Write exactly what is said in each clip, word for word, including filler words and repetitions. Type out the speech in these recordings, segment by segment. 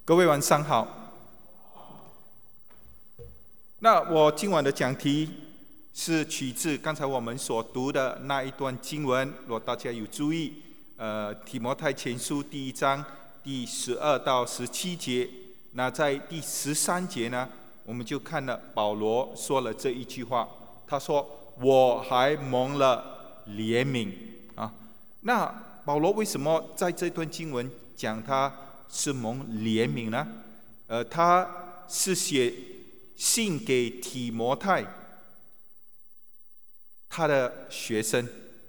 各位晚上好。那我今晚的讲题是取自刚才我们所读的那一段经文，如果大家有注意，呃，提摩太前书第一章第十二到十七节。那在第十三节呢，我们就看了保罗说了这一句话，他说：“我还蒙了怜悯啊。”那保罗为什么在这段经文讲他是蒙怜悯呢？呃，他是写信给提摩太，他的学生。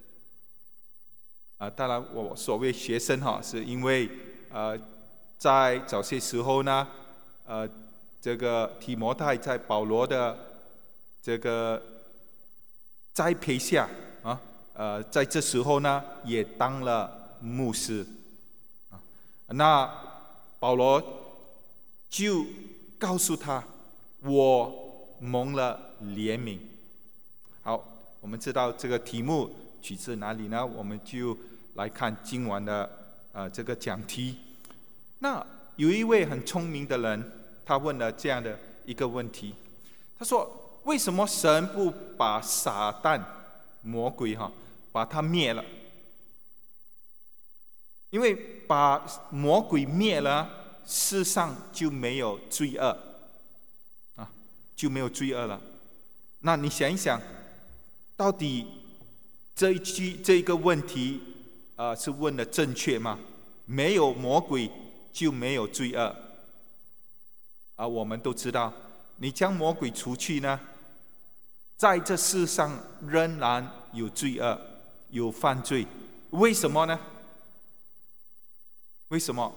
啊、呃，当然我所谓学生哈，是因为呃，在早些时候呢，呃，这个提摩太在保罗的这个栽培下啊，呃，在这时候呢，也当了牧师啊。那保罗就告诉他：“我蒙了怜悯。”好，我们知道这个题目取自哪里呢？我们就来看今晚的呃这个讲题。那有一位很聪明的人，他问了这样的一个问题，他说：“为什么神不把撒旦魔鬼哈把他灭了？因为把魔鬼灭了，世上就没有罪恶啊，就没有罪恶了。那你想一想，到底这一句这一个问题，呃，是问的正确吗？没有魔鬼就没有罪恶啊。我们都知道，你将魔鬼除去呢，在这世上仍然有罪恶，有犯罪。为什么呢？为什么？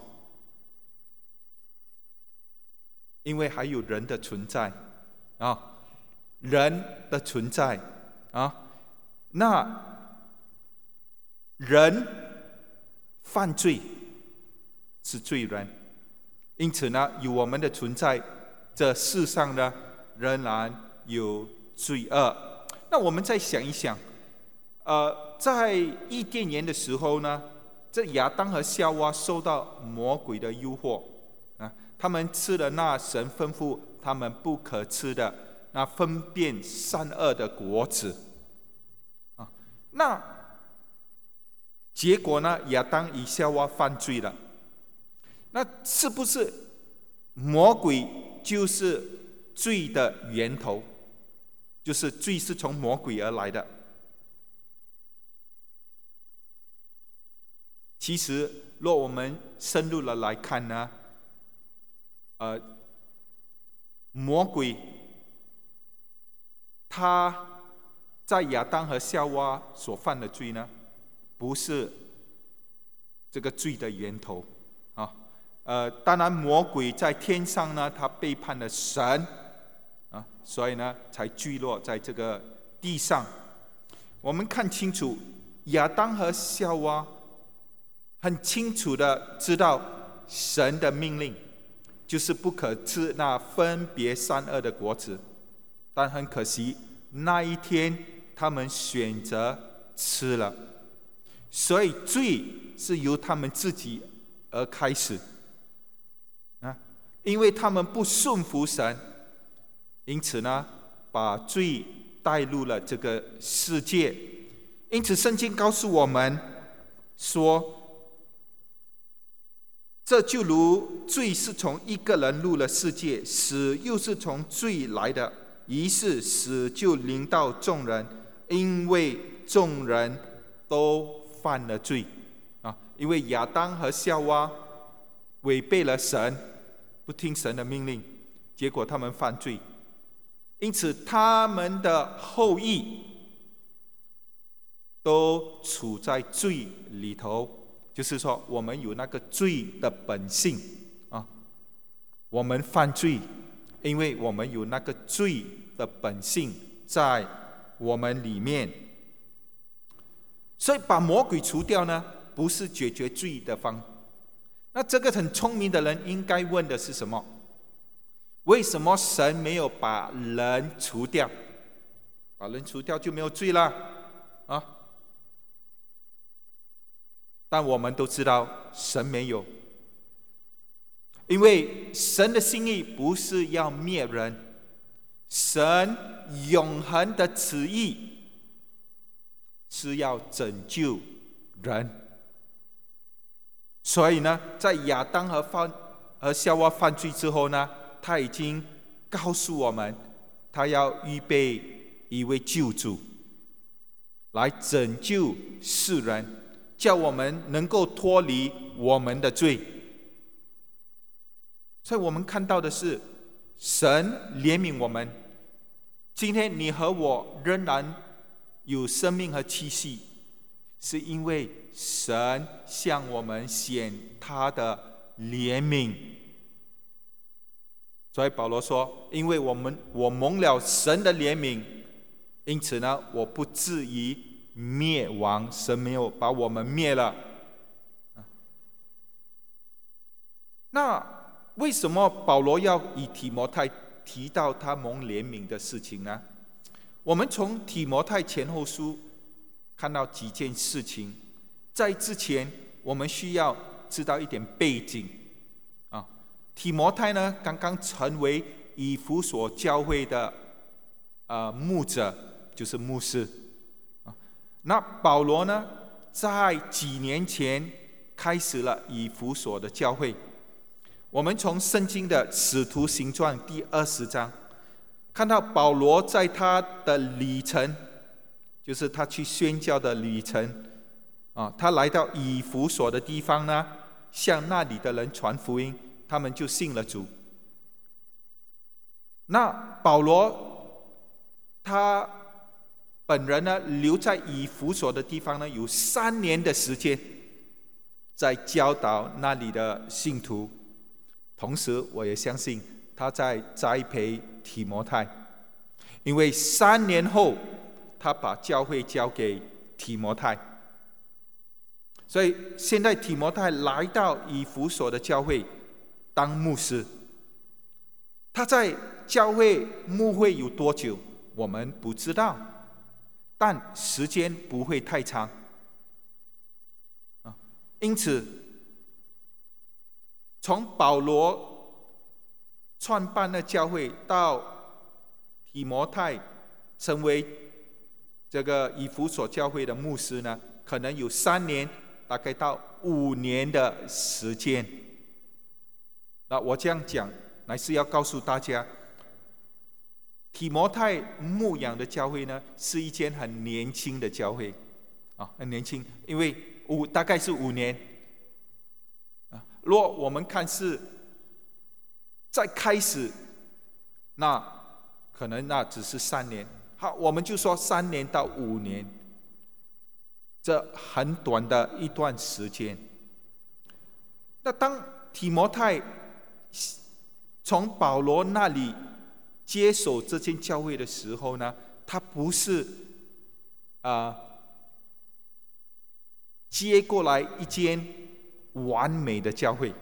因为还有人的存在啊，人的存在啊，那人犯罪是罪人，因此呢，有我们的存在，这世上呢仍然有罪恶。那我们再想一想，呃，在伊甸园的时候呢，这亚当和夏娃受到魔鬼的诱惑啊，他们吃了那神吩咐他们不可吃的那分辨善恶的果子啊，那结果呢，亚当与夏娃犯罪了。那是不是魔鬼就是罪的源头？就是罪是从魔鬼而来的？其实，若我们深入的来看呢，呃，魔鬼他在亚当和夏娃所犯的罪呢，不是这个罪的源头啊。呃，当然，魔鬼在天上呢，他背叛了神啊，所以呢，才坠落在这个地上。我们看清楚，亚当和夏娃很清楚的知道神的命令，就是不可吃那分别善恶的果子，但很可惜，那一天他们选择吃了，所以罪是由他们自己而开始啊，因为他们不顺服神，因此呢，把罪带入了这个世界。因此，圣经告诉我们说，这就如罪是从一个人入了世界，死又是从罪来的，于是死就临到众人，因为众人都犯了罪啊！因为亚当和夏娃违背了神，不听神的命令，结果他们犯罪，因此他们的后裔都处在罪里头。就是说，我们有那个罪的本性啊，我们犯罪，因为我们有那个罪的本性在我们里面。所以把魔鬼除掉呢，不是解决罪的方。那这个很聪明的人应该问的是什么？为什么神没有把人除掉？把人除掉就没有罪了啊？但我们都知道，神没有。 因为神的心意不是要灭人，神永恒的旨意是要拯救人。所以呢，在亚当和犯和夏娃犯罪之后呢，他已经告诉我们，他要预备一位救主来拯救世人，叫我们能够脱离我们的罪。所以我们看到的是，神怜悯我们。今天你和我仍然有生命和气息，是因为神向我们显他的怜悯。所以保罗说，因为我们我蒙了神的怜悯，因此呢，我不至于灭亡，神没有把我们灭了。那为什么保罗要以提摩太提到他蒙怜悯的事情呢？我们从提摩太前后书看到几件事情。在之前，我们需要知道一点背景啊。提摩太呢，刚刚成为以弗所教会的呃牧者，就是牧师啊。那保罗呢，在几年前开始了以弗所的教会。我们从圣经的使徒行传第二十章看到保罗在他的旅程，就是他去宣教的旅程啊，他来到以弗所的地方呢，向那里的人传福音，他们就信了主。那保罗他本人呢，留在以弗所的地方呢，有三年的时间，在教导那里的信徒。同时，我也相信他在栽培提摩太，因为三年后，他把教会交给提摩太。所以现在提摩太来到以弗所的教会当牧师。他在教会牧会有多久，我们不知道，但时间不会太长。因此，从保罗创办的教会到提摩太成为这个以弗所教会的牧师呢，可能有三年，大概到五年的时间。那我这样讲，乃是要告诉大家，提摩太牧养的教会呢，是一间很年轻的教会啊，很年轻，因为五大概是五年。如果我们看是在开始，那可能那只是三年。好，我们就说三年到五年，这很短的一段时间。那当提摩太从保罗那里接手这间教会的时候呢，他不是啊、呃、接过来一间完美的教会。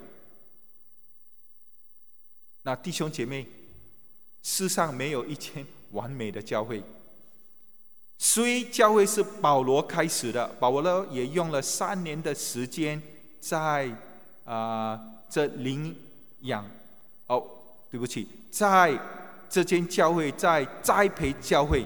那弟兄姐妹，世上没有一间完美的教会。虽教会是保罗开始的，保罗也用了三年的时间在啊、呃、这领养哦，对不起，在这间教会在栽培教会。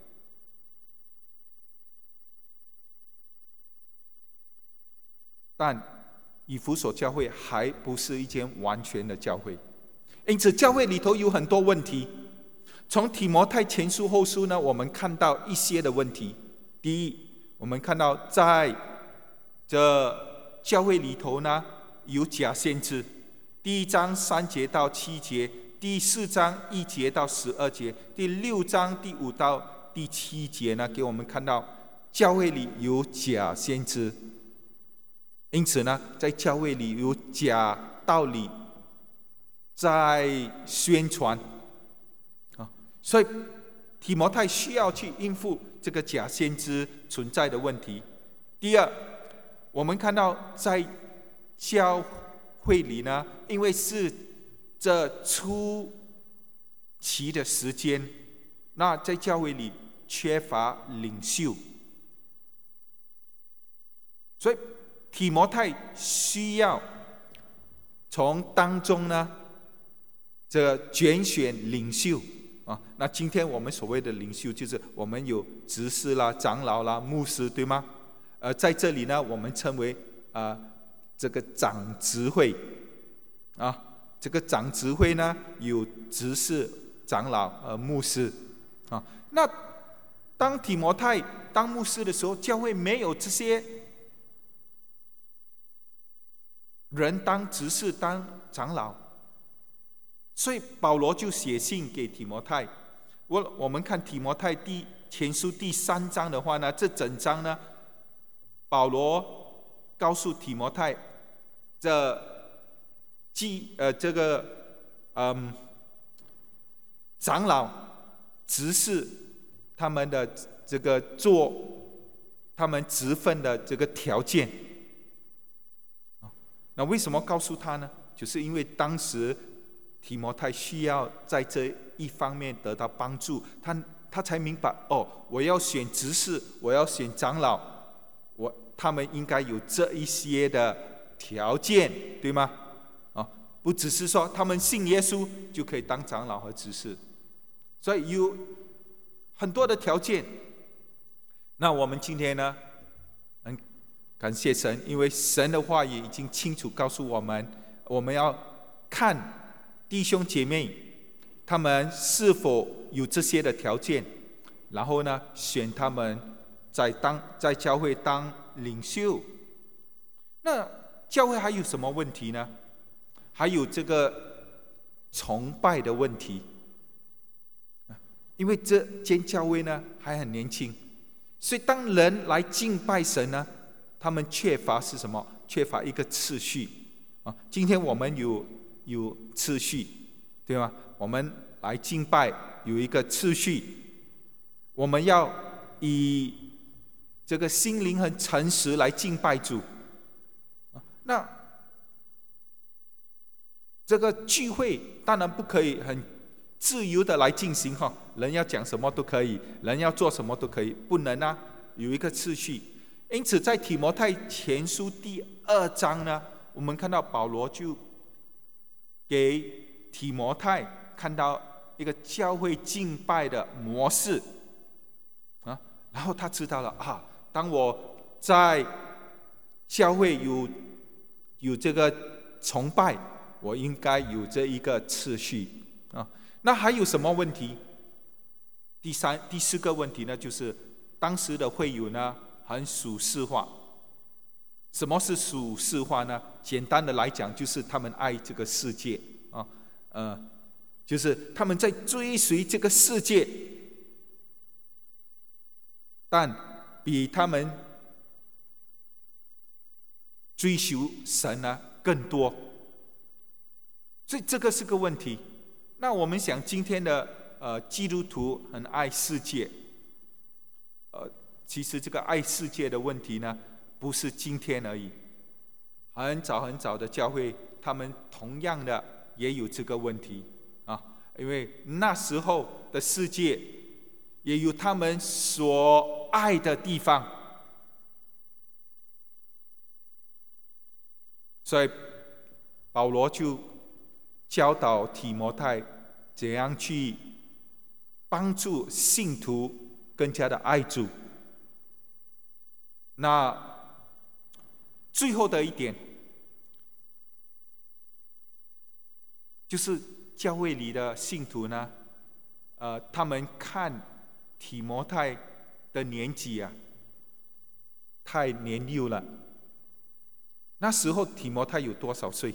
但以弗所教会还不是一间完全的教会，因此教会里头有很多问题。从提摩太前书后书呢，我们看到一些的问题。第一，我们看到在这教会里头呢，有假先知。第一章三节到七节，第四章一节到十二节，第六章第五到第七节呢，给我们看到教会里有假先知。因此呢，在教会里有假道理在宣传啊，所以提摩太需要去应付这个假先知存在的问题。第二，我们看到在教会里呢，因为是这初期的时间，那在教会里缺乏领袖，所以提摩太需要从当中呢，这拣选领袖啊。那今天我们所谓的领袖，就是我们有执事啦、长老啦、牧师，对吗？呃，在这里呢，我们称为啊、呃、这个长执会啊。这个长执会呢，有执事、长老、呃牧师啊。那当提摩太当牧师的时候，教会没有这些人当执事、当长老，所以保罗就写信给提摩太。我我们看提摩太第前书第三章的话呢，这整章呢，保罗告诉提摩太，这记呃这个嗯长老、执事他们的这个做他们职分的这个条件。那为什么告诉他呢？就是因为当时提摩太需要在这一方面得到帮助，他他才明白哦，我要选执事，我要选长老，我他们应该有这一些的条件，对吗？哦，不只是说他们信耶稣就可以当长老和执事，所以有很多的条件。那我们今天呢，很感谢神，因为神的话语已经清楚告诉我们，我们要看弟兄姐妹他们是否有这些的条件，然后呢，选他们在当在教会当领袖。那教会还有什么问题呢？还有这个崇拜的问题，因为这间教会呢还很年轻，所以当人来敬拜神呢，他们缺乏是什么？缺乏一个次序啊。今天我们有有次序，对吗？我们来敬拜有一个次序，我们要以这个心灵很诚实来敬拜主。那这个聚会当然不可以很自由的来进行哈，人要讲什么都可以，人要做什么都可以，不能啊，有一个次序。因此在提摩太前书第二章呢，我们看到保罗就给提摩太看到一个教会敬拜的模式啊，然后他知道了啊，当我在教会有有这个崇拜，我应该有这一个次序啊。那还有什么问题？第三、第四个问题呢，就是当时的会友呢很属世化。什么是属世化呢？简单的来讲，就是他们爱这个世界啊，呃，就是他们在追随这个世界，但比他们追求神呢更多。所以这个是个问题。那我们想，今天的呃基督徒很爱世界，呃，其实这个爱世界的问题呢，不是今天而已。很早很早的教会，他们同样的也有这个问题啊，因为那时候的世界也有他们所爱的地方，所以保罗就教导提摩太怎样去帮助信徒更加的爱主。那最后的一点，就是教会里的信徒呢，呃，他们看提摩太的年纪啊，太年幼了。那时候提摩太有多少岁？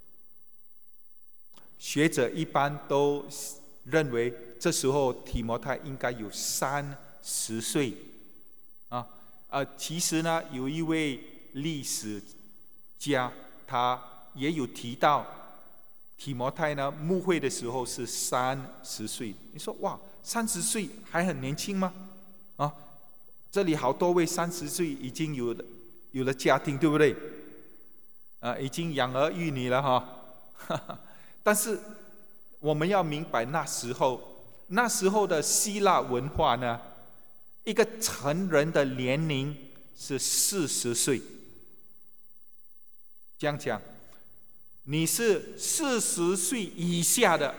学者一般都认为，这时候提摩太应该有三十岁啊。呃，其实呢，有一位历史家，他也有提到，提摩太呢牧会的时候是三十岁。你说哇，三十岁还很年轻吗？啊，这里好多位三十岁已经有了有了家庭，对不对？啊，已经养儿育女了哈。但是我们要明白，那时候那时候的希腊文化呢，一个成人的年龄是四十岁。这样讲， 你是四十岁以下的，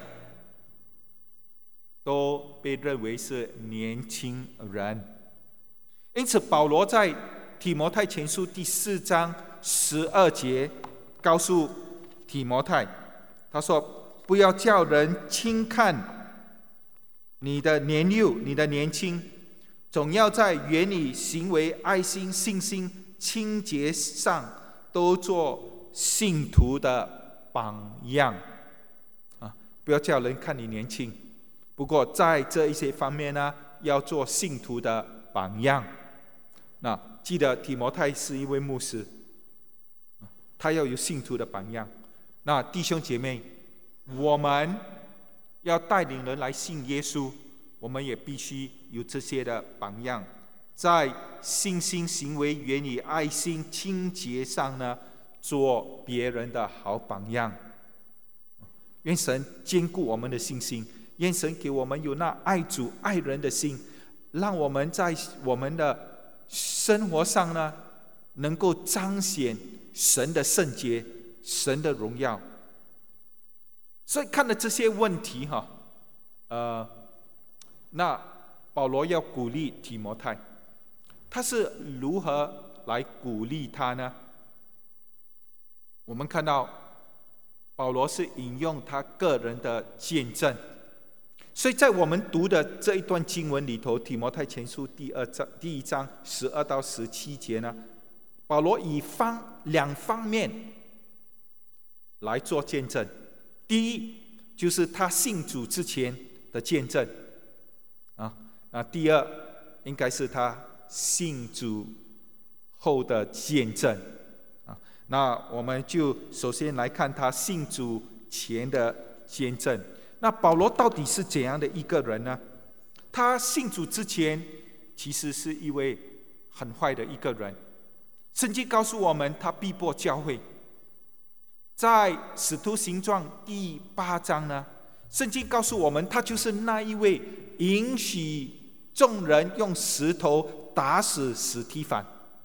都被认为是年轻人。因此，保罗在提摩太前书第四章十二节告诉提摩太，他说：“不要叫人轻看你的年幼，你的年轻，总要在言语、行为、爱心、信心、清洁上，都做信徒的榜样。”啊，不要叫人看你年轻，不过在这一些方面呢，要做信徒的榜样。那记得提摩太是一位牧师，他要有信徒的榜样。那弟兄姐妹，我们要带领人来信耶稣，我们也必须有这些的榜样，在信心、行为、言语、爱心、清洁上呢，做别人的好榜样。愿神坚固我们的信心，愿神给我们有那爱主爱人的心，让我们在我们的生活上呢，能够彰显神的圣洁、神的荣耀。所以看了这些问题哈，呃，那保罗要鼓励提摩太，他是如何来鼓励他呢？我们看到保罗是引用他个人的见证。所以在我们读的这一段经文里头，提摩太前书第二章第一章十二到十七节呢，保罗以方两方面来做见证。第一，就是他信主之前的见证啊，那第二应该是他信主后的见证啊。那我们就首先来看他信主前的见证。那保罗到底是怎样的一个人呢？他信主之前，其实是一位很坏的一个人。圣经告诉我们，他逼迫教会。在使徒行传第八章呢，圣经告诉我们，他就是那一位允许众人用石头打死史提反。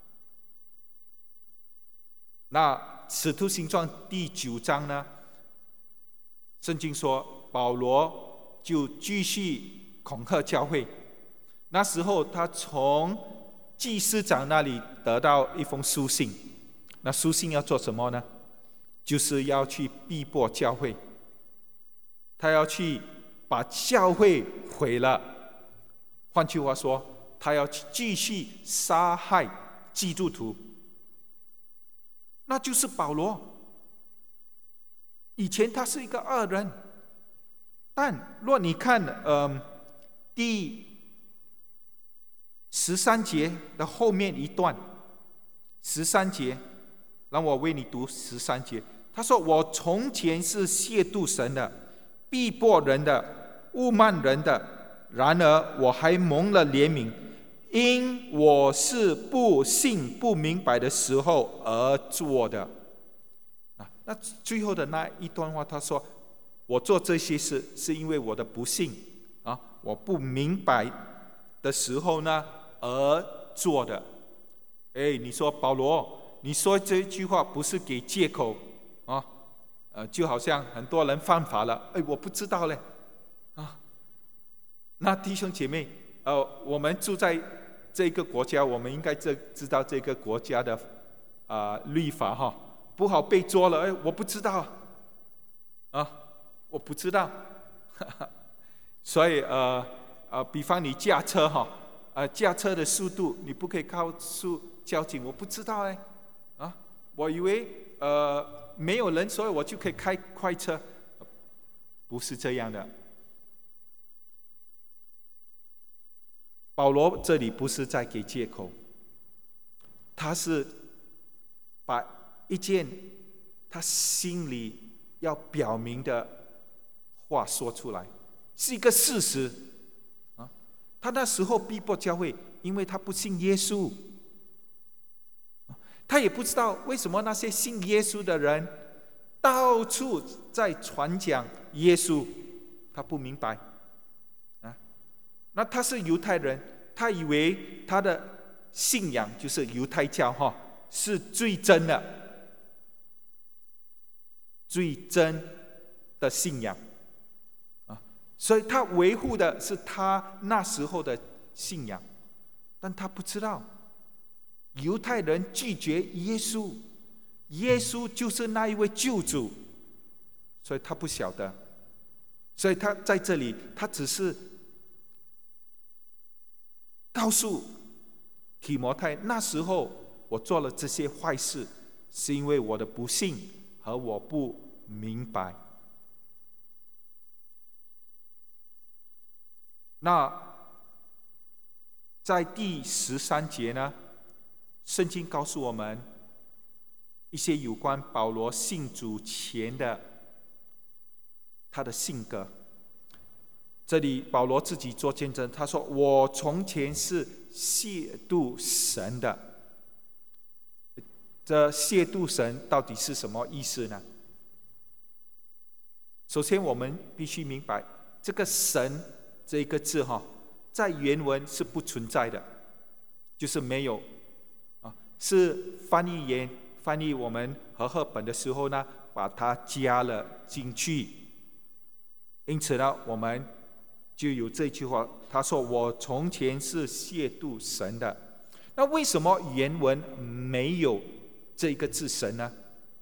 那使徒行传第九章呢，圣经说保罗就继续恐吓教会。那时候他从祭司长那里得到一封书信，那书信要做什么呢？就是要去逼迫教会，他要去把教会毁了。换句话说，他要继续杀害基督徒。那就是保罗。以前他是一个恶人，但若你看呃第十三节的后面一段，十三节，让我为你读十三节。他说：“我从前是亵渎神的，逼迫人的，侮慢人的，然而我还蒙了怜悯，因我是不信不明白的时候而做的。”啊，那最后的那一段话，他说：“我做这些事，是因为我的不信啊，我不明白的时候呢而做的。”哎，你说保罗，你说这句话不是给借口啊？呃，就好像很多人犯法了，哎，我不知道嘞，啊，那弟兄姐妹，呃，我们住在这个国家，我们应该知知道这个国家的啊、呃、律法哈，不好被捉了，哎，我不知道，啊，我不知道，哈哈，所以呃呃，比方你驾车哈，呃，驾车的速度你不可以告诉交警，我不知道哎，啊，我以为呃没有人，所以我就可以开快车，不是这样的。保罗这里不是在给借口，他是把一件他心里要表明的话说出来，是一个事实啊。他那时候逼迫教会，因为他不信耶稣，他也不知道为什么那些信耶稣的人到处在传讲耶稣，他不明白啊。那他是犹太人，他以为他的信仰就是犹太教哈，是最真的。 最真的信仰啊，所以他维护的是他那时候的信仰，但他不知道犹太人拒绝耶稣，耶稣就是那一位救主，所以他不晓得，所以他在这里，他只是告诉提摩太，那时候我做了这些坏事，是因为我的不信和我不明白。那在第十三节呢，圣经告诉我们一些有关保罗信主前的他的性格。这里保罗自己做见证，他说：“我从前是亵渎神的。”这亵渎神到底是什么意思呢？首先，我们必须明白，这个“神”这一个字哈，在原文是不存在的，就是没有啊，是翻译员翻译我们和合本的时候呢，把它加了进去。因此呢，我们就有这句话，他说：“我从前是亵渎神的。”那为什么原文没有这个字“神”呢？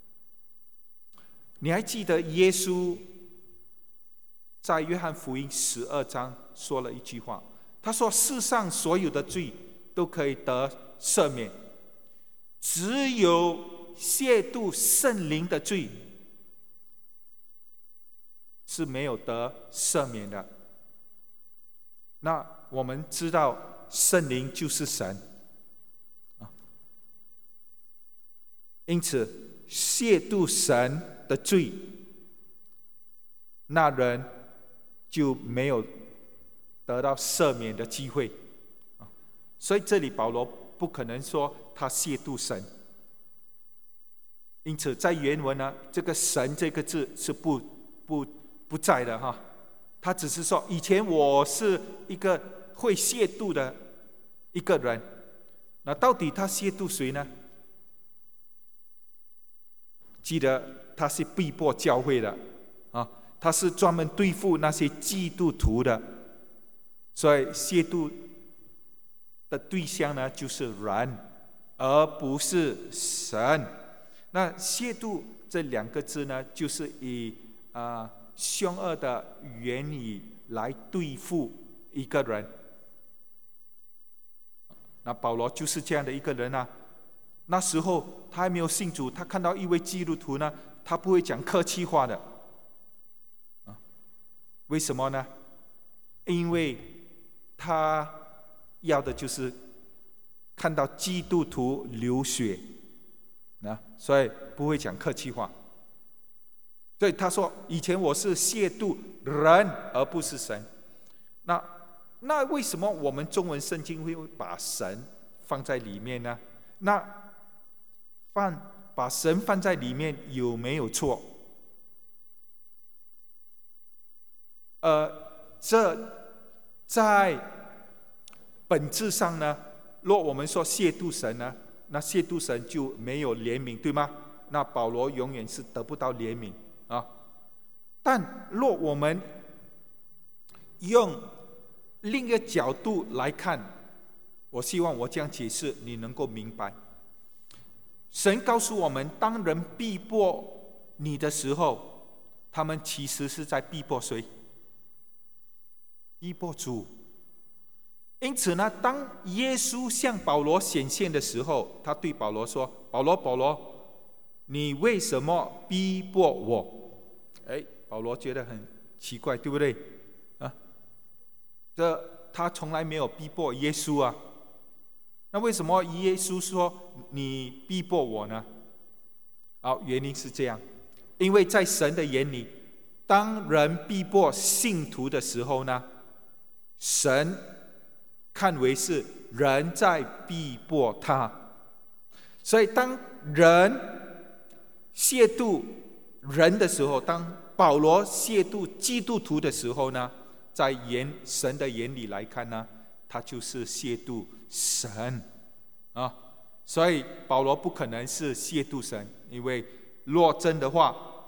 你还记得耶稣在约翰福音十二章说了一句话，他说：“世上所有的罪都可以得赦免，只有亵渎圣灵的罪是没有得赦免的。”那我们知道圣灵就是神啊，因此亵渎神的罪，那人就没有得到赦免的机会啊。所以这里保罗不可能说他亵渎神，因此在原文呢，这个“神”这个字是不不不在的哈。他只是说，以前我是一个会亵渎的一个人。那到底他亵渎谁呢？记得他是逼迫教会的啊，他是专门对付那些基督徒的，所以亵渎的对象呢就是人，而不是神。那亵渎这两个字呢，就是以啊。呃凶恶的言语来对付一个人，那保罗就是这样的一个人啊。那时候他还没有信主，他看到一位基督徒呢，他不会讲客气话的啊。为什么呢？因为他要的就是看到基督徒流血啊，所以不会讲客气话。所以他说：“以前我是亵渎人，而不是神。”那那为什么我们中文圣经会把神放在里面呢？那放把神放在里面有没有错？呃，这在本质上呢，若我们说亵渎神呢，那亵渎神就没有怜悯，对吗？那保罗永远是得不到怜悯。啊！但若我们用另一个角度来看，我希望我这样解释你能够明白。神告诉我们，当人逼迫你的时候，他们其实是在逼迫谁？逼迫主。因此呢，当耶稣向保罗显现的时候，他对保罗说：“保罗，保罗，你为什么逼迫我？”哎，保罗觉得很奇怪，对不对？啊，这他从来没有逼迫耶稣啊。那为什么耶稣说你逼迫我呢？好，原因是这样，因为在神的眼里，当人逼迫信徒的时候呢，神看为是人在逼迫他，所以当人亵渎人的时候，当保罗亵渎基督徒的时候呢，在眼神的眼里来看呢，他就是亵渎神啊。所以保罗不可能是亵渎神，因为若真的话，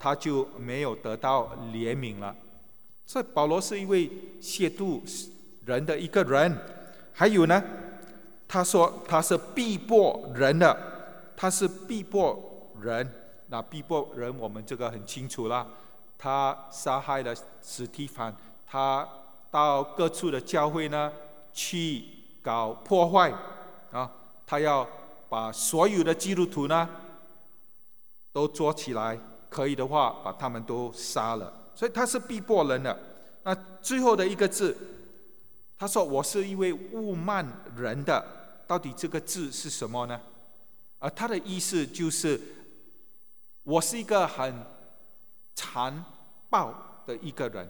他就没有得到怜悯了。所以保罗是一位亵渎人的一个人。还有呢，他说他是逼迫人的，他是逼迫人。那逼迫人我们这个很清楚啦，他杀害了史提反，他到各处的教会呢去搞破坏啊，他要把所有的基督徒呢都捉起来，可以的话把他们都杀了。所以他是逼迫人的。那最后的一个字，他说我是一位侮慢人的，到底这个字是什么呢？而他的意思就是我是一个很残暴的一个人。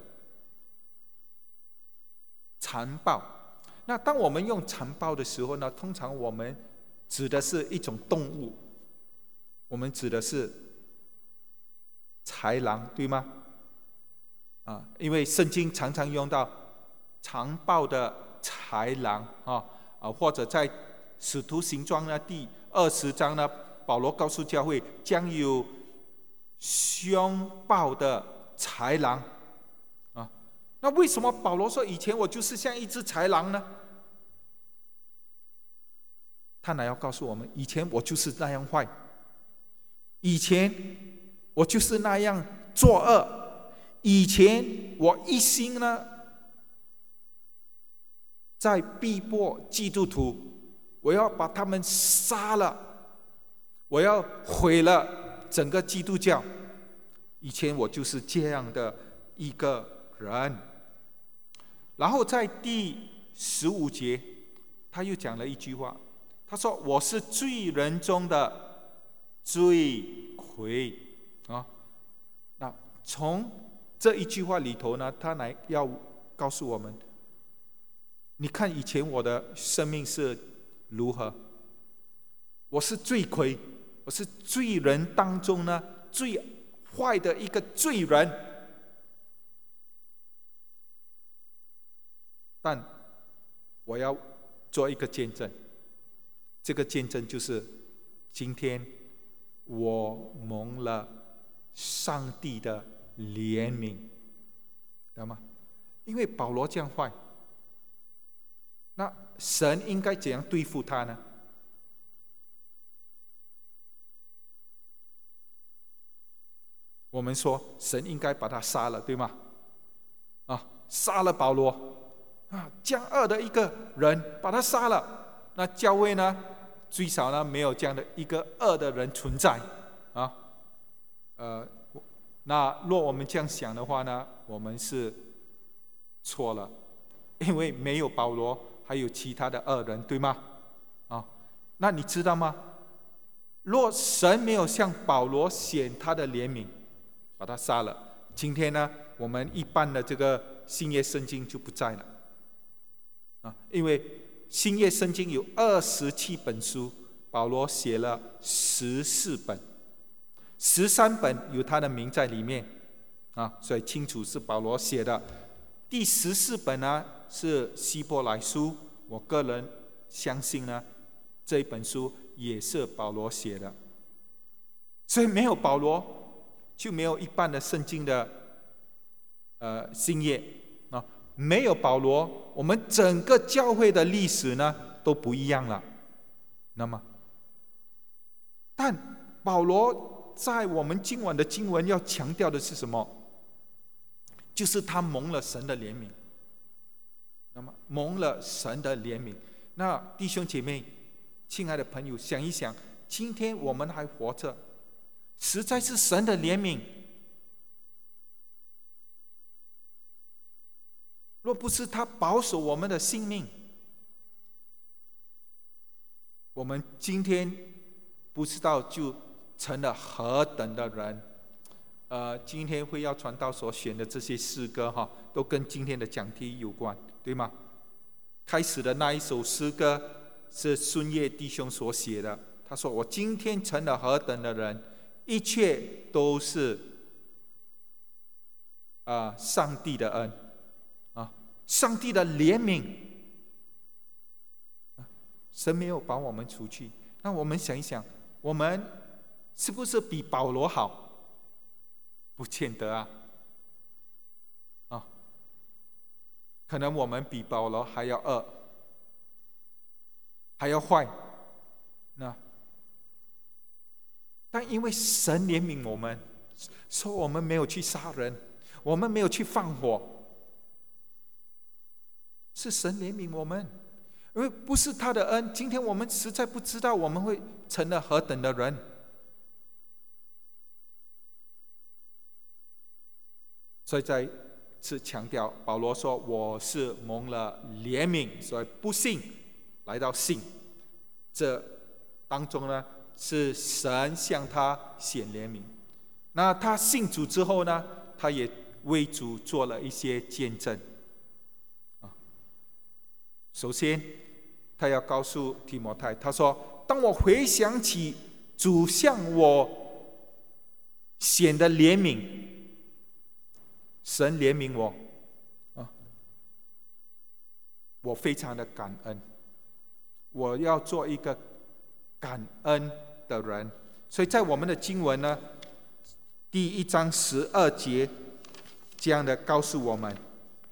残暴，那当我们用残暴的时候呢，通常我们指的是一种动物，我们指的是豺狼，对吗？啊，因为圣经常常用到残暴的豺狼啊，啊，或者在使徒行传呢第二十章呢，保罗告诉教会将有凶暴的豺狼啊。那为什么保罗说以前我就是像一只豺狼呢？他哪要告诉我们，以前我就是那样坏，以前我就是那样作恶，以前我一心呢在逼迫基督徒，我要把他们杀了，我要毁了整个基督教。以前我就是这样的一个人。然后在第十五节，他又讲了一句话，他说我是罪人中的罪魁啊。那从这一句话里头呢，他来要告诉我们，你看以前我的生命是如何，我是罪魁，我是罪人当中呢最坏的一个罪人。但我要做一个见证，这个见证就是今天我蒙了上帝的怜悯，知道吗？因为保罗这样坏，那神应该怎样对付他呢？我们说神应该把他杀了，对吗？啊，杀了保罗啊，这样恶的一个人把他杀了，那教会呢最少呢没有这样的一个恶的人存在啊。呃，那若我们这样想的话呢，我们是错了，因为没有保罗还有其他的恶人，对吗？啊，那你知道吗？若神没有向保罗显他的怜悯，把他杀了，今天呢我们一般的这个新约圣经就不在了啊，因为新约圣经有二十七本书，保罗写了十四本，十三本有他的名在里面啊，所以清楚是保罗写的。第十四本呢是希伯来书，我个人相信呢这一本书也是保罗写的，所以没有保罗就没有一半的圣经的呃新约啊，没有保罗，我们整个教会的历史呢都不一样了。那么，但保罗在我们今晚的经文要强调的是什么？就是他蒙了神的怜悯。那么蒙了神的怜悯，那弟兄姐妹，亲爱的朋友，想一想，今天我们还活着，实在是神的怜悯。若不是他保守我们的性命，我们今天不知道就成了何等的人。呃，今天会要传道所选的这些诗歌哈，都跟今天的讲题有关，对吗？开始的那一首诗歌是孙叶弟兄所写的，他说：“我今天成了何等的人，一切都是啊、呃、上帝的恩啊，上帝的怜悯。神没有把我们除去，那我们想一想，我们是不是比保罗好？ 不见得啊。啊，可能我们比保罗还要恶，还要坏。那但因为神怜悯我们，说我们没有去杀人，我们没有去放火，是神怜悯我们。因为不是他的恩，今天我们实在不知道我们会成了何等的人。所以再次强调，保罗说我是蒙了怜悯，所以不信来到信。这当中呢，是神向他显怜悯。那他信主之后呢，他也为主做了一些见证。首先他要告诉提摩太，他说当我回想起主向我显的怜悯，神怜悯我，我非常的感恩，我要做一个感恩的人。所以在我们的经文呢，第一章十二节这样的告诉我们，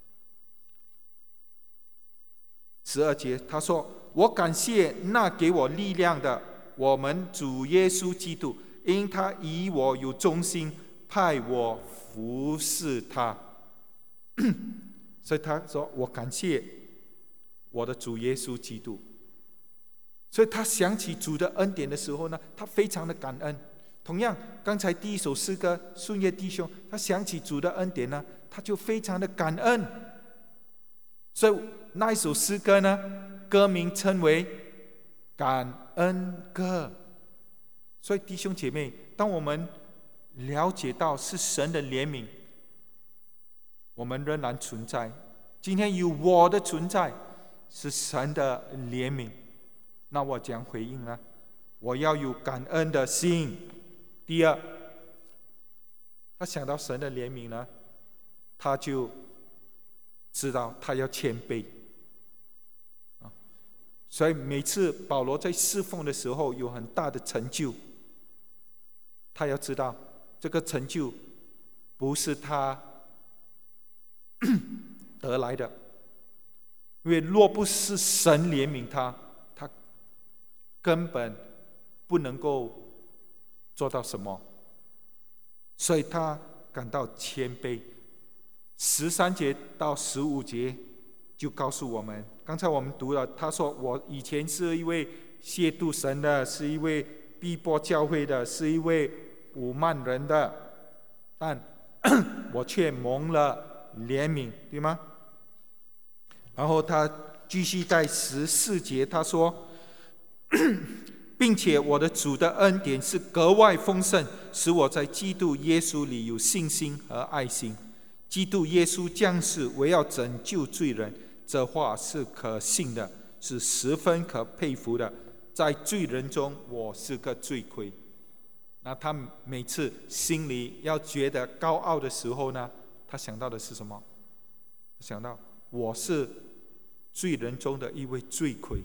十二节他说，我感谢那给我力量的我们主耶稣基督，因他以我有忠心，派我服侍他。所以他说我感谢我的主耶稣基督。所以他想起主的恩典的时候呢，他非常的感恩。同样刚才第一首诗歌顺业弟兄，他想起主的恩典呢，他就非常的感恩。所以那一首诗歌呢，歌名称为感恩歌。所以弟兄姐妹，当我们了解到是神的怜悯，我们仍然存在。今天有我的存在，是神的怜悯，那我怎样回应呢？我要有感恩的心。第二，他想到神的怜悯呢，他就知道他要谦卑。所以每次保罗在侍奉的时候有很大的成就，他要知道这个成就不是他得来的，因为若不是神怜悯他，他根本不能够做到什么。所以他感到谦卑。十三节到十五节就告诉我们，刚才我们读了，他说我以前是一位亵渎神的，是一位逼迫教会的，是一位侮慢人的，但我却蒙了怜悯，对吗？然后他继续在十四节他说并且我的主的恩典是格外丰盛，使我在基督耶稣里有信心和爱心。基督耶稣降世为要拯救罪人，这话是可信的，是十分可佩服的。在罪人中我是个罪魁。那他每次心里要觉得高傲的时候呢，他想到的是什么？想到我是罪人中的一位罪魁。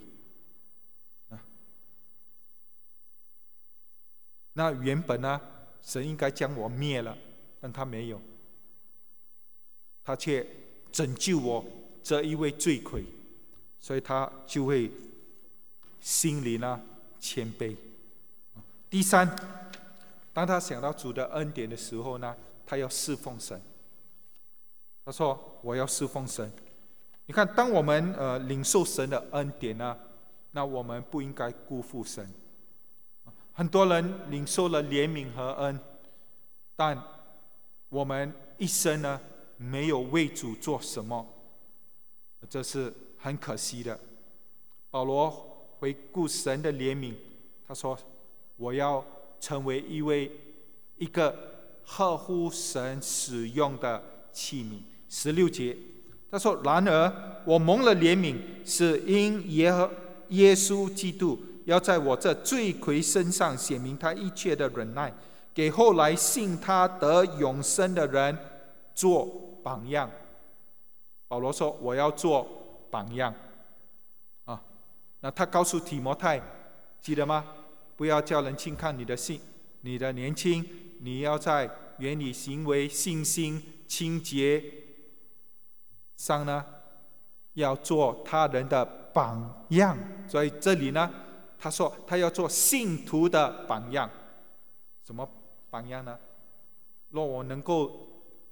那原本呢，神应该将我灭了，但他没有，他却拯救我这一位罪魁，所以他就会心里呢谦卑。第三，当他想到主的恩典的时候呢，他要侍奉神。他说我要侍奉神。你看，当我们呃领受神的恩典呢，那我们不应该辜负神。很多人领受了怜悯和恩，但我们一生呢没有为主做什么，这是很可惜的。保罗回顾神的怜悯，他说我要成为一位一个合乎神使用的器皿。十六节他说，然而我蒙了怜悯，是因耶和耶稣基督要在我这罪魁身上显明他一切的忍耐，给后来信他得永生的人做榜样。保罗说我要做榜样啊。那他告诉提摩太，记得吗？不要叫人轻看你的信，你的年轻，你要在原理、行为、信心、清洁上呢，要做他人的榜样。所以这里呢，他说他要做信徒的榜样。什么榜样呢？若我能够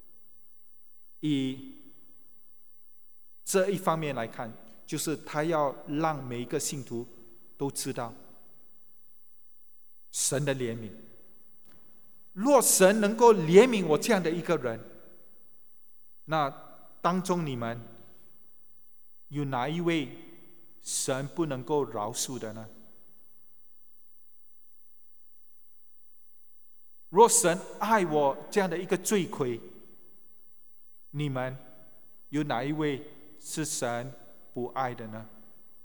以这一方面来看，就是他要让每一个信徒都知道神的怜悯。若神能够怜悯我这样的一个人，那当中你们有哪一位神不能够饶恕的呢？若神爱我这样的一个罪魁，你们有哪一位是神不爱的呢？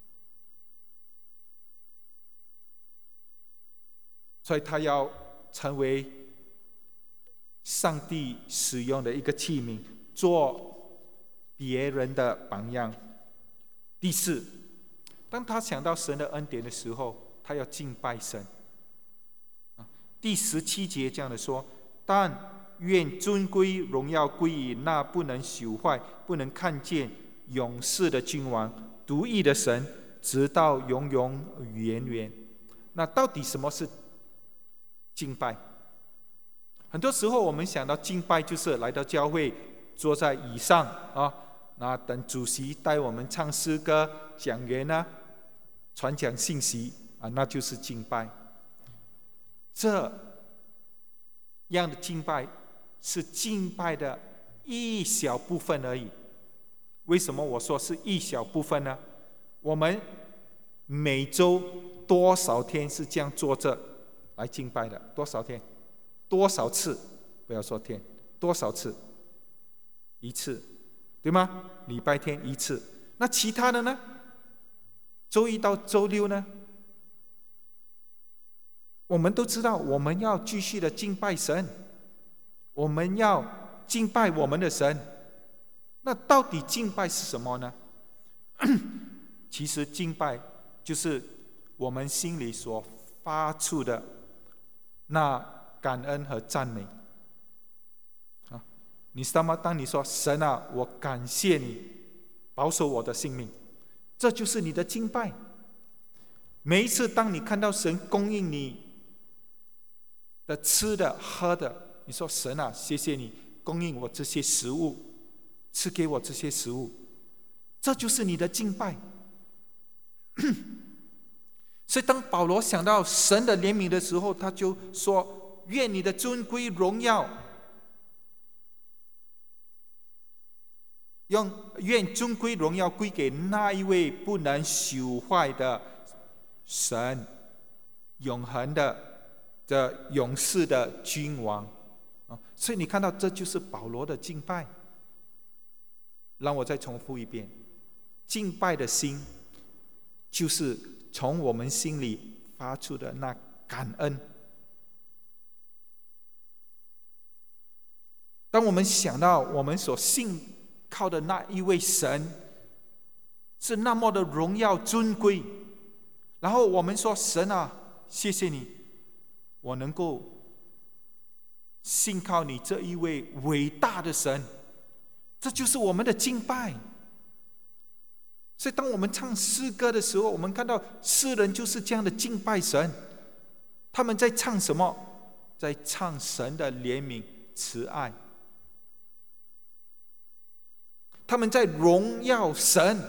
所以他要成为上帝使用的一个器皿，做别人的榜样。第四，当他想到神的恩典的时候，他要敬拜神。第十七节这样的说：但愿尊贵荣耀归于那不能朽坏、不能看见永世的君王，独一的神，直到永永远远。那到底什么是敬拜？很多时候我们想到敬拜就是来到教会，坐在椅上啊，那等主席带我们唱诗歌，讲员呢传讲信息啊，那就是敬拜。这样的敬拜是敬拜的一小部分而已。为什么我说是一小部分呢？我们每周多少天是这样坐着来敬拜的？多少天？多少次？不要说天，多少次？一次，对吗？礼拜天一次。那其他的呢？周一到周六呢？我们都知道，我们要继续的敬拜神，我们要敬拜我们的神。那到底敬拜是什么呢？其实敬拜就是我们心里所发出的那感恩和赞美。啊，你知道吗？当你说神啊，我感谢你保守我的性命，这就是你的敬拜。每一次当你看到神供应你的吃的喝的，你说神啊，谢谢你供应我这些食物，赐给我这些食物，这就是你的敬拜。所以当保罗想到神的怜悯的时候，他就说：愿你的尊贵荣耀，用愿尊贵荣耀归给那一位不能朽坏的神，永恒的的永世的君王。所以你看到，这就是保罗的敬拜。让我再重复一遍，敬拜的心就是从我们心里发出的那感恩。当我们想到我们所信靠的那一位神是那么的荣耀尊贵，然后我们说神啊，谢谢你，我能够信靠你这一位伟大的神，这就是我们的敬拜。所以当我们唱诗歌的时候，我们看到诗人就是这样的敬拜神。他们在唱什么？在唱神的怜悯慈爱，他们在荣耀神。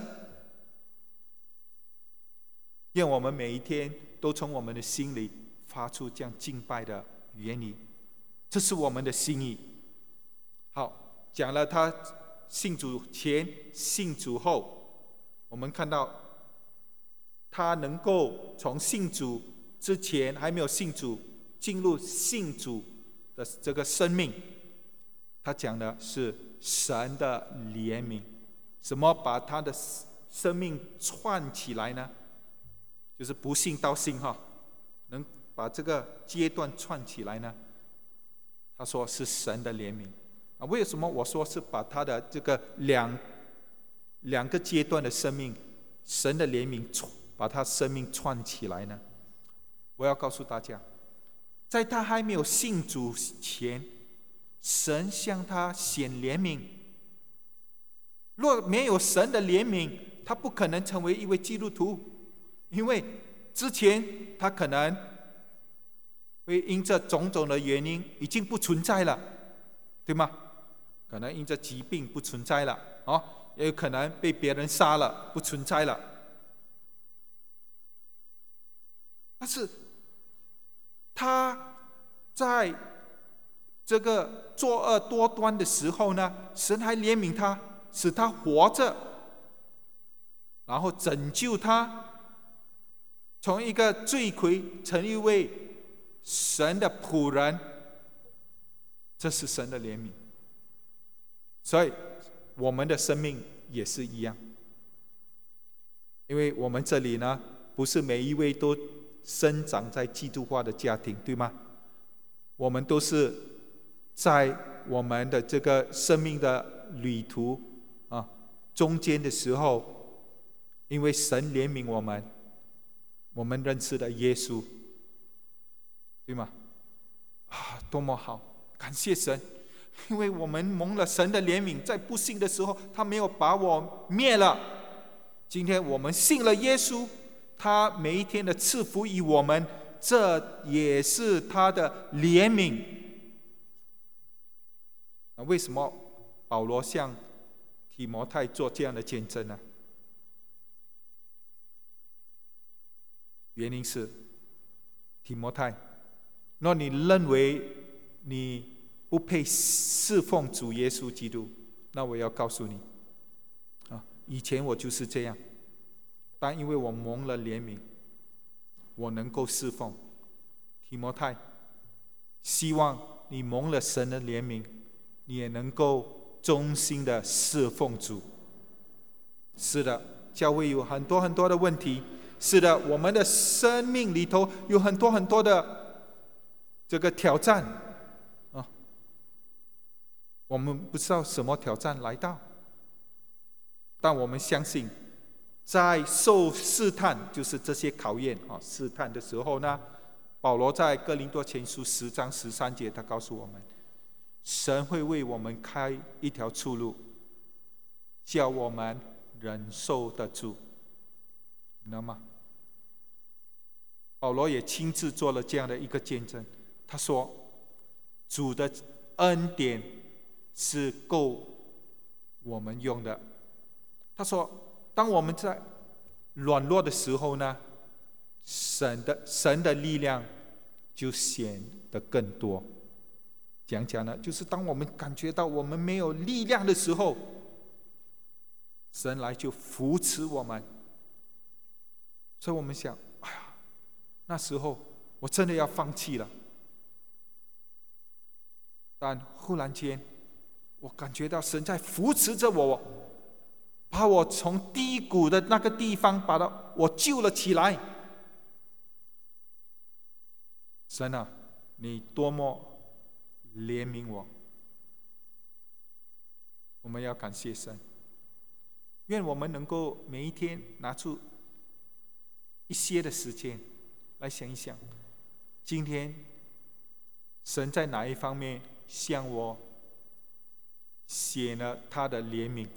愿我们每一天都从我们的心里发出这样敬拜的言语，这是我们的心意。好，讲了他信主前、信主后，我们看到他能够从信主之前还没有信主，进入信主的这个生命。他讲的是神的怜悯。怎么把他的生命串起来呢？就是不信到信哈，能把这个阶段串起来呢？他说是神的怜悯啊。为什么我说是把他的这个两两个阶段的生命，神的怜悯把他生命串起来呢？我要告诉大家，在他还没有信主前， 神向他显怜悯。若没有神的怜悯，他不可能成为一位基督徒，因为之前他可能会因着种种的原因已经不存在了，对吗？可能因着疾病不存在了，哦，也有可能被别人杀了，不存在了。但是他在这个作恶多端的时候呢，神还怜悯他，使他活着，然后拯救他，从一个罪魁成一位神的仆人，这是神的怜悯。所以我们的生命也是一样，因为我们这里呢，不是每一位都生长在基督化的家庭，对吗？我们都是在我们的这个生命的旅途啊中间的时候，因为神怜悯我们，我们认识了耶稣，对吗？啊，多么好！感谢神，因为我们蒙了神的怜悯，在不幸的时候，他没有把我灭了。今天我们信了耶稣，他每一天的赐福于我们，这也是他的怜悯。为什么保罗向提摩太做这样的见证呢？原因是提摩太，若你认为你不配侍奉主耶稣基督，那我要告诉你啊，以前我就是这样，但因为我蒙了怜悯，我能够侍奉。提摩太，希望你蒙了神的怜悯，你也能够忠心的侍奉主。是的，教会有很多很多的问题，是的，我们的生命里头有很多很多的这个挑战啊，我们不知道什么挑战来到，但我们相信，在受试探，就是这些考验啊试探的时候呢，保罗在哥林多前书十章十三节，他告诉我们，神会为我们开一条出路，叫我们忍受得住，你知道吗？保罗也亲自做了这样的一个见证，他说，主的恩典是够我们用的。他说，当我们在软弱的时候呢，神的神的力量就显得更多。讲讲呢，就是当我们感觉到我们没有力量的时候，神来就扶持我们。所以我们想，哎呀，那时候我真的要放弃了。但忽然间，我感觉到神在扶持着我，把我从低谷的那个地方把它我救了起来。神啊，你多么怜悯我！我们要感谢神。愿我们能够每一天拿出一些的时间来想一想，今天神在哪一方面向我显了他的怜悯？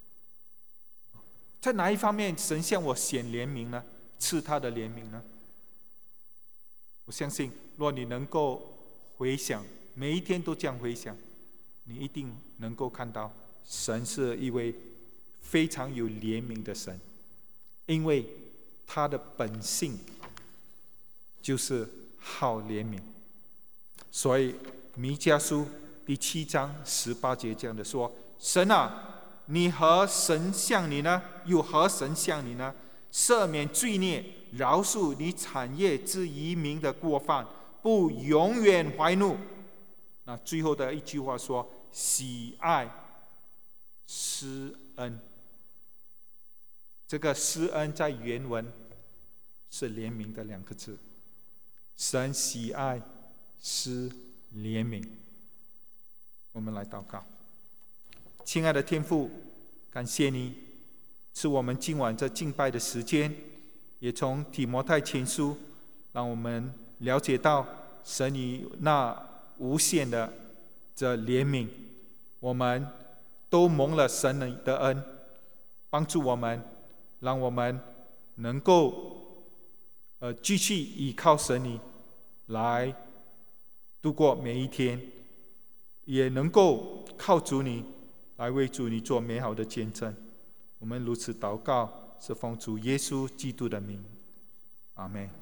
在哪一方面神向我显怜悯呢？赐他的怜悯呢？我相信，若你能够回想，每一天都这样回想，你一定能够看到，神是一位非常有怜悯的神，因为他的本性就是好怜悯。所以弥迦书第七章十八节这样的说：神啊，你何神像你呢？又何神像你呢？赦免罪孽，饶恕你产业之移民的过犯，不永远怀怒。那最后的一句话说：喜爱施恩。这个施恩在原文是怜悯的两个字，神喜爱施怜悯。我们来祷告。亲爱的天父，感谢你赐我们今晚这敬拜的时间，也从提摩太前书让我们了解到神以那无限的这怜悯，我们都蒙了神的恩，帮助我们，让我们能够呃继续依靠神你来度过每一天，也能够靠主你来为主你做美好的见证。我们如此祷告，是奉主耶稣基督的名，阿们。